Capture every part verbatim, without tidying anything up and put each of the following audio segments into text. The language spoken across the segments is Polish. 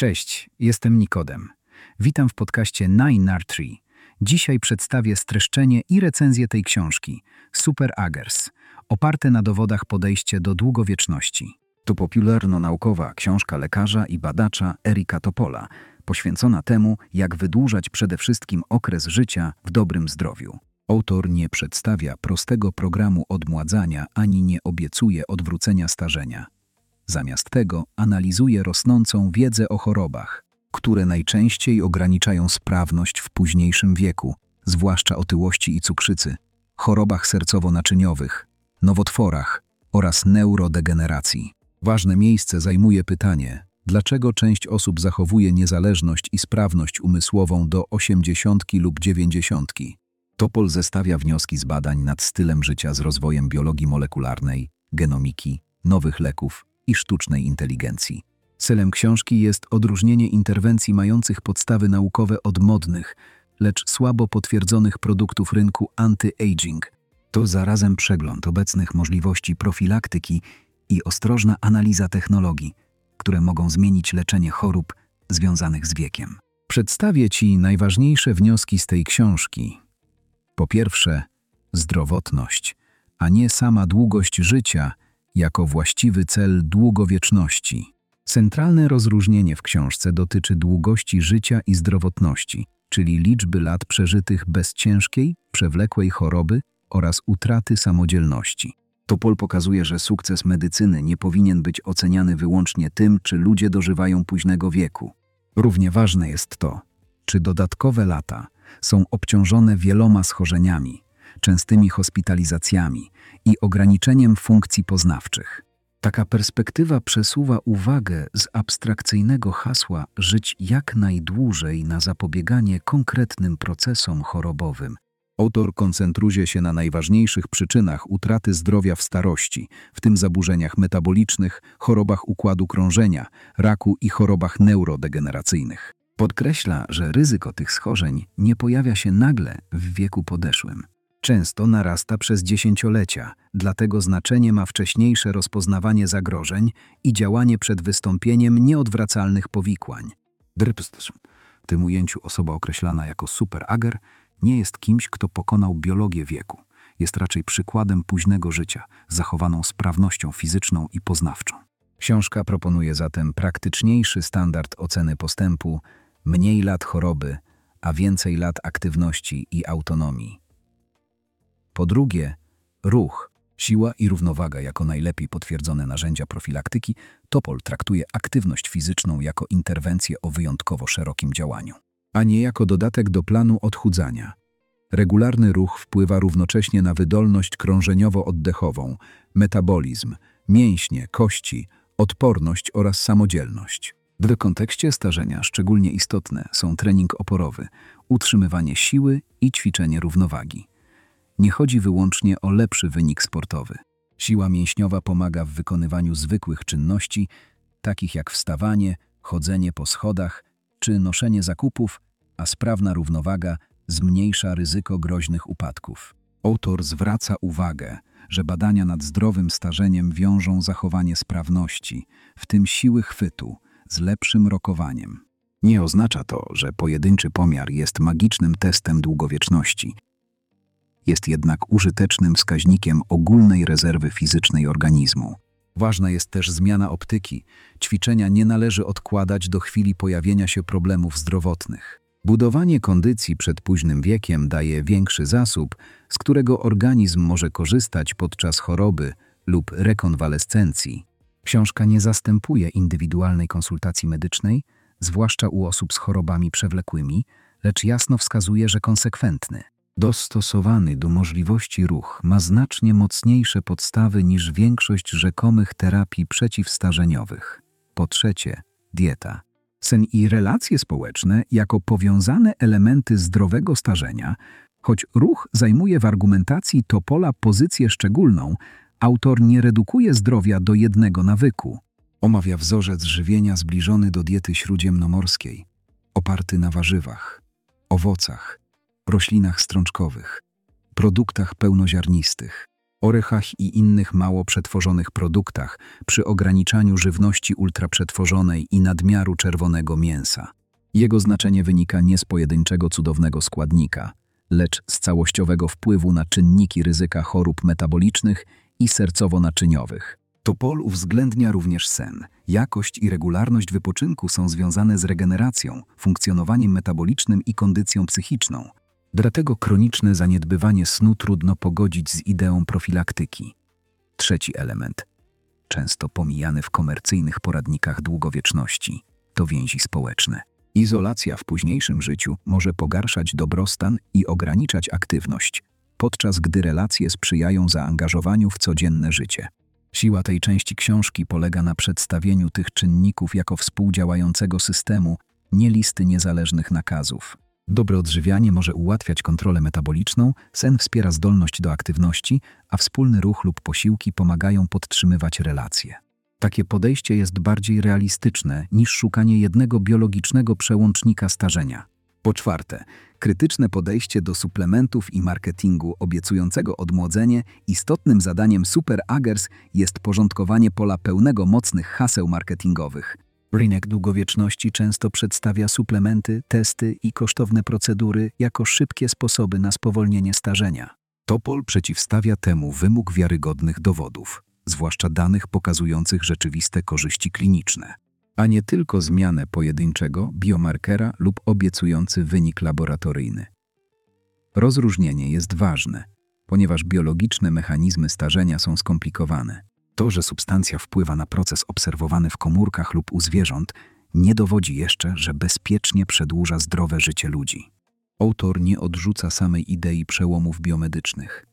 Cześć, jestem Nikodem. Witam w podcaście Nine R trzy. Dzisiaj przedstawię streszczenie i recenzję tej książki Super Agers, oparte na dowodach podejście do długowieczności. To popularno-naukowa książka lekarza i badacza Erika Topola, poświęcona temu, jak wydłużać przede wszystkim okres życia w dobrym zdrowiu. Autor nie przedstawia prostego programu odmładzania ani nie obiecuje odwrócenia starzenia. Zamiast tego analizuje rosnącą wiedzę o chorobach, które najczęściej ograniczają sprawność w późniejszym wieku, zwłaszcza otyłości i cukrzycy, chorobach sercowo-naczyniowych, nowotworach oraz neurodegeneracji. Ważne miejsce zajmuje pytanie, dlaczego część osób zachowuje niezależność i sprawność umysłową do osiemdziesiątki lub dziewięćdziesiątki. Topol zestawia wnioski z badań nad stylem życia z rozwojem biologii molekularnej, genomiki, nowych leków i sztucznej inteligencji. Celem książki jest odróżnienie interwencji mających podstawy naukowe od modnych, lecz słabo potwierdzonych produktów rynku anti-aging. To zarazem przegląd obecnych możliwości profilaktyki i ostrożna analiza technologii, które mogą zmienić leczenie chorób związanych z wiekiem. Przedstawię Ci najważniejsze wnioski z tej książki. Po pierwsze, zdrowotność, a nie sama długość życia jako właściwy cel długowieczności. Centralne rozróżnienie w książce dotyczy długości życia i zdrowotności, czyli liczby lat przeżytych bez ciężkiej, przewlekłej choroby oraz utraty samodzielności. Topol pokazuje, że sukces medycyny nie powinien być oceniany wyłącznie tym, czy ludzie dożywają późnego wieku. Równie ważne jest to, czy dodatkowe lata są obciążone wieloma schorzeniami, częstymi hospitalizacjami i ograniczeniem funkcji poznawczych. Taka perspektywa przesuwa uwagę z abstrakcyjnego hasła żyć jak najdłużej na zapobieganie konkretnym procesom chorobowym. Autor koncentruje się na najważniejszych przyczynach utraty zdrowia w starości, w tym zaburzeniach metabolicznych, chorobach układu krążenia, raku i chorobach neurodegeneracyjnych. Podkreśla, że ryzyko tych schorzeń nie pojawia się nagle w wieku podeszłym. Często narasta przez dziesięciolecia, dlatego znaczenie ma wcześniejsze rozpoznawanie zagrożeń i działanie przed wystąpieniem nieodwracalnych powikłań. W tym ujęciu osoba określana jako superager nie jest kimś, kto pokonał biologię wieku. Jest raczej przykładem późnego życia, z zachowaną sprawnością fizyczną i poznawczą. Książka proponuje zatem praktyczniejszy standard oceny postępu, mniej lat choroby, a więcej lat aktywności i autonomii. Po drugie, ruch, siła i równowaga jako najlepiej potwierdzone narzędzia profilaktyki. Topol traktuje aktywność fizyczną jako interwencję o wyjątkowo szerokim działaniu, a nie jako dodatek do planu odchudzania. Regularny ruch wpływa równocześnie na wydolność krążeniowo-oddechową, metabolizm, mięśnie, kości, odporność oraz samodzielność. W kontekście starzenia szczególnie istotne są trening oporowy, utrzymywanie siły i ćwiczenie równowagi. Nie chodzi wyłącznie o lepszy wynik sportowy. Siła mięśniowa pomaga w wykonywaniu zwykłych czynności, takich jak wstawanie, chodzenie po schodach czy noszenie zakupów, a sprawna równowaga zmniejsza ryzyko groźnych upadków. Autor zwraca uwagę, że badania nad zdrowym starzeniem wiążą zachowanie sprawności, w tym siły chwytu, z lepszym rokowaniem. Nie oznacza to, że pojedynczy pomiar jest magicznym testem długowieczności. Jest jednak użytecznym wskaźnikiem ogólnej rezerwy fizycznej organizmu. Ważna jest też zmiana optyki. Ćwiczenia nie należy odkładać do chwili pojawienia się problemów zdrowotnych. Budowanie kondycji przed późnym wiekiem daje większy zasób, z którego organizm może korzystać podczas choroby lub rekonwalescencji. Książka nie zastępuje indywidualnej konsultacji medycznej, zwłaszcza u osób z chorobami przewlekłymi, lecz jasno wskazuje, że konsekwentny, dostosowany do możliwości ruch ma znacznie mocniejsze podstawy niż większość rzekomych terapii przeciwstarzeniowych. Po trzecie, dieta. Sen i relacje społeczne jako powiązane elementy zdrowego starzenia, choć ruch zajmuje w argumentacji Topola pozycję szczególną, autor nie redukuje zdrowia do jednego nawyku. Omawia wzorzec żywienia zbliżony do diety śródziemnomorskiej, oparty na warzywach, owocach, roślinach strączkowych, produktach pełnoziarnistych, orzechach i innych mało przetworzonych produktach, przy ograniczaniu żywności ultraprzetworzonej i nadmiaru czerwonego mięsa. Jego znaczenie wynika nie z pojedynczego cudownego składnika, lecz z całościowego wpływu na czynniki ryzyka chorób metabolicznych i sercowo-naczyniowych. Topol uwzględnia również sen. Jakość i regularność wypoczynku są związane z regeneracją, funkcjonowaniem metabolicznym i kondycją psychiczną. Dlatego chroniczne zaniedbywanie snu trudno pogodzić z ideą profilaktyki. Trzeci element, często pomijany w komercyjnych poradnikach długowieczności, to więzi społeczne. Izolacja w późniejszym życiu może pogarszać dobrostan i ograniczać aktywność, podczas gdy relacje sprzyjają zaangażowaniu w codzienne życie. Siła tej części książki polega na przedstawieniu tych czynników jako współdziałającego systemu, nie listy niezależnych nakazów. Dobre odżywianie może ułatwiać kontrolę metaboliczną, sen wspiera zdolność do aktywności, a wspólny ruch lub posiłki pomagają podtrzymywać relacje. Takie podejście jest bardziej realistyczne niż szukanie jednego biologicznego przełącznika starzenia. Po czwarte, krytyczne podejście do suplementów i marketingu obiecującego odmłodzenie. Istotnym zadaniem Super Agers jest porządkowanie pola pełnego mocnych haseł marketingowych. Rynek długowieczności często przedstawia suplementy, testy i kosztowne procedury jako szybkie sposoby na spowolnienie starzenia. Topol przeciwstawia temu wymóg wiarygodnych dowodów, zwłaszcza danych pokazujących rzeczywiste korzyści kliniczne, a nie tylko zmianę pojedynczego biomarkera lub obiecujący wynik laboratoryjny. Rozróżnienie jest ważne, ponieważ biologiczne mechanizmy starzenia są skomplikowane. To, że substancja wpływa na proces obserwowany w komórkach lub u zwierząt, nie dowodzi jeszcze, że bezpiecznie przedłuża zdrowe życie ludzi. Autor nie odrzuca samej idei przełomów biomedycznych.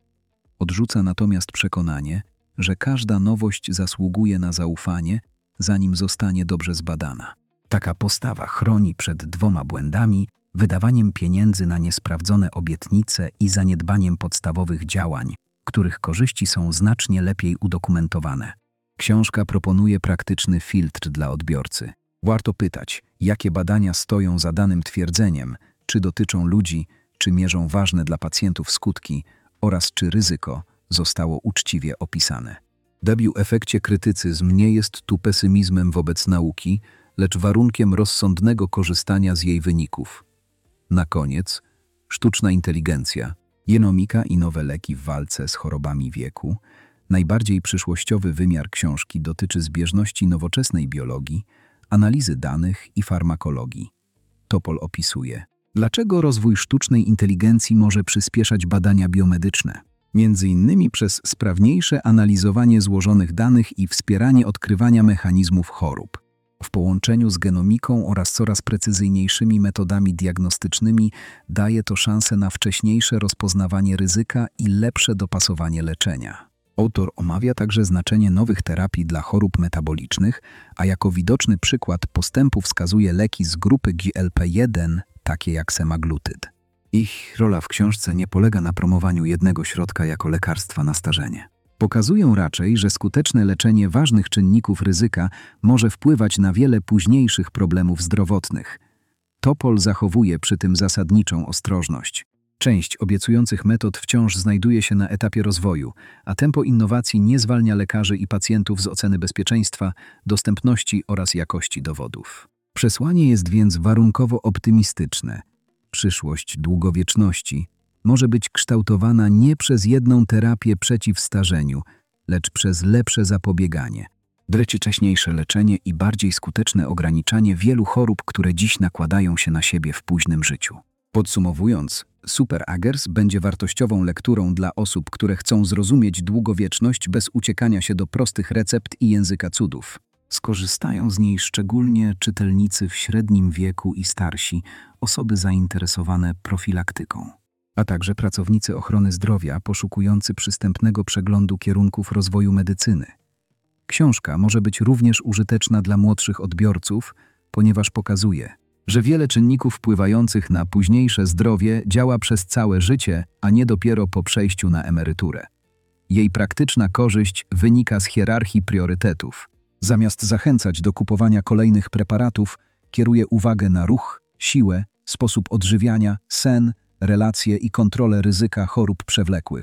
Odrzuca natomiast przekonanie, że każda nowość zasługuje na zaufanie, zanim zostanie dobrze zbadana. Taka postawa chroni przed dwoma błędami, wydawaniem pieniędzy na niesprawdzone obietnice i zaniedbaniem podstawowych działań, których korzyści są znacznie lepiej udokumentowane. Książka proponuje praktyczny filtr dla odbiorcy. Warto pytać, jakie badania stoją za danym twierdzeniem, czy dotyczą ludzi, czy mierzą ważne dla pacjentów skutki oraz czy ryzyko zostało uczciwie opisane. W efekcie krytycyzm nie jest tu pesymizmem wobec nauki, lecz warunkiem rozsądnego korzystania z jej wyników. Na koniec, sztuczna inteligencja, genomika i nowe leki w walce z chorobami wieku. Najbardziej przyszłościowy wymiar książki dotyczy zbieżności nowoczesnej biologii, analizy danych i farmakologii. Topol opisuje, dlaczego rozwój sztucznej inteligencji może przyspieszać badania biomedyczne. Między innymi przez sprawniejsze analizowanie złożonych danych i wspieranie odkrywania mechanizmów chorób. W połączeniu z genomiką oraz coraz precyzyjniejszymi metodami diagnostycznymi daje to szansę na wcześniejsze rozpoznawanie ryzyka i lepsze dopasowanie leczenia. Autor omawia także znaczenie nowych terapii dla chorób metabolicznych, a jako widoczny przykład postępu wskazuje leki z grupy G L P jeden, takie jak semaglutyd. Ich rola w książce nie polega na promowaniu jednego środka jako lekarstwa na starzenie. Pokazują raczej, że skuteczne leczenie ważnych czynników ryzyka może wpływać na wiele późniejszych problemów zdrowotnych. Topol zachowuje przy tym zasadniczą ostrożność. Część obiecujących metod wciąż znajduje się na etapie rozwoju, a tempo innowacji nie zwalnia lekarzy i pacjentów z oceny bezpieczeństwa, dostępności oraz jakości dowodów. Przesłanie jest więc warunkowo optymistyczne. Przyszłość długowieczności może być kształtowana nie przez jedną terapię przeciw starzeniu, lecz przez lepsze zapobieganie, wcześniejsze leczenie i bardziej skuteczne ograniczanie wielu chorób, które dziś nakładają się na siebie w późnym życiu. Podsumowując, Super Agers będzie wartościową lekturą dla osób, które chcą zrozumieć długowieczność bez uciekania się do prostych recept i języka cudów. Skorzystają z niej szczególnie czytelnicy w średnim wieku i starsi, osoby zainteresowane profilaktyką, a także pracownicy ochrony zdrowia poszukujący przystępnego przeglądu kierunków rozwoju medycyny. Książka może być również użyteczna dla młodszych odbiorców, ponieważ pokazuje, że wiele czynników wpływających na późniejsze zdrowie działa przez całe życie, a nie dopiero po przejściu na emeryturę. Jej praktyczna korzyść wynika z hierarchii priorytetów. Zamiast zachęcać do kupowania kolejnych preparatów, kieruje uwagę na ruch, siłę, sposób odżywiania, sen, relacje i kontrolę ryzyka chorób przewlekłych.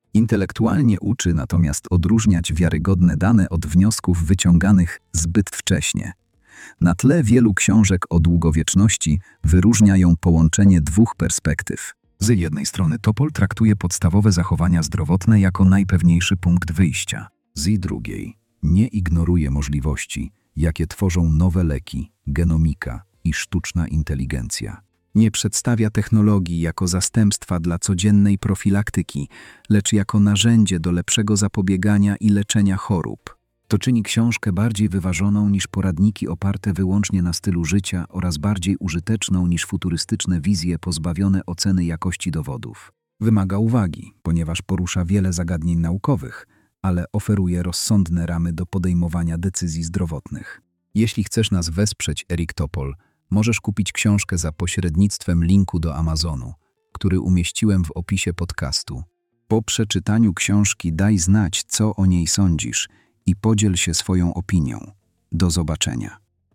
Intelektualnie uczy natomiast odróżniać wiarygodne dane od wniosków wyciąganych zbyt wcześnie. Na tle wielu książek o długowieczności wyróżnia ją połączenie dwóch perspektyw. Z jednej strony Topol traktuje podstawowe zachowania zdrowotne jako najpewniejszy punkt wyjścia. Z drugiej nie ignoruje możliwości, jakie tworzą nowe leki, genomika i sztuczna inteligencja. Nie przedstawia technologii jako zastępstwa dla codziennej profilaktyki, lecz jako narzędzie do lepszego zapobiegania i leczenia chorób. To czyni książkę bardziej wyważoną niż poradniki oparte wyłącznie na stylu życia oraz bardziej użyteczną niż futurystyczne wizje pozbawione oceny jakości dowodów. Wymaga uwagi, ponieważ porusza wiele zagadnień naukowych, ale oferuje rozsądne ramy do podejmowania decyzji zdrowotnych. Jeśli chcesz nas wesprzeć, Eric Topol, możesz kupić książkę za pośrednictwem linku do Amazonu, który umieściłem w opisie podcastu. Po przeczytaniu książki daj znać, co o niej sądzisz i podziel się swoją opinią. Do zobaczenia.